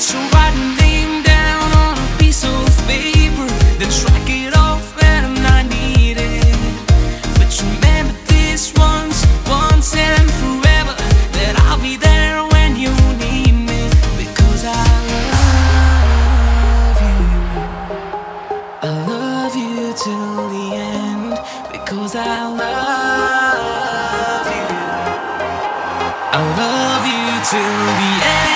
So write my name down on a piece of paper, then strike it off when I'm not needed. But remember this once and forever, that I'll be there when you need me. Because I love you till the end. Because I love you till the end.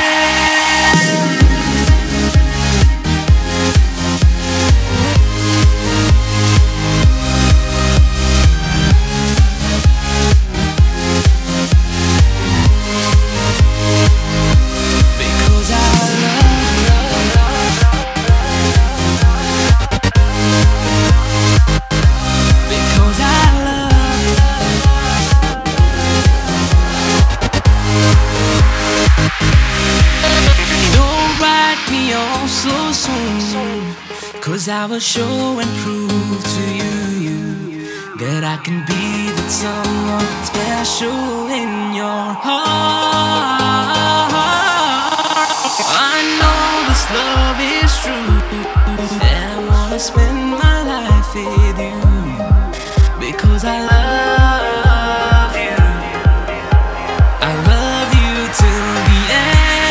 So soon, 'cause I will show and prove to you that I can be that someone special in your heart. I know this love is true, and I wanna spend my life with you. Because I love you, I love you till the end.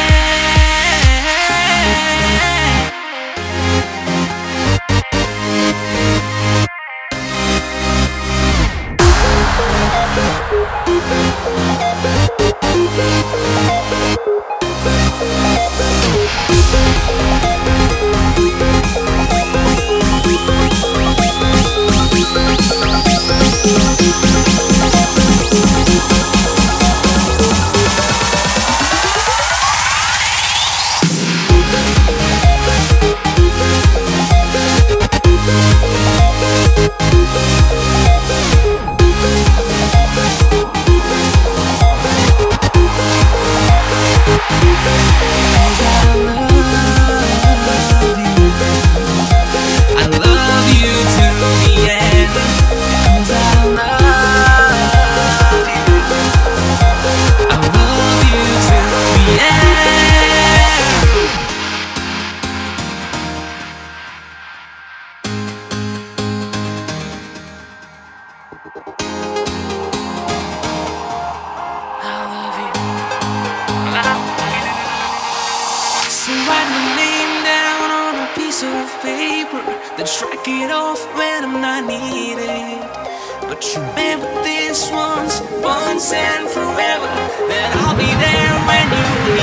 Of paper, then strike it off when I'm not needed. But remember this once and forever, that I'll be there when you need me.